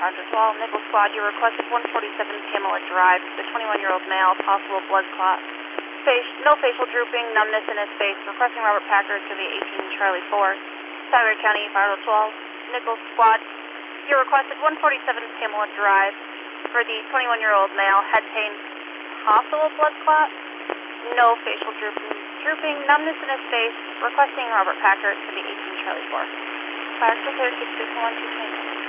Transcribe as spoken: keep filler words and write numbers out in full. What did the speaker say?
Project Wall, Nickel Squad, you requested one forty-seven Pamela Drive, the twenty-one-year-old male, possible blood clot. Face, no facial drooping, numbness in his face, requesting Robert Packard to the eighteen Charlie four, Tyler County, Fire twelve, Nickel Squad, you requested one forty-seven Pamela Drive for the twenty-one-year-old male, head pain, possible blood clot, no facial drooping, drooping, numbness in his face, requesting Robert Packard to the eighteen Charlie four. Fire clear, six six one two.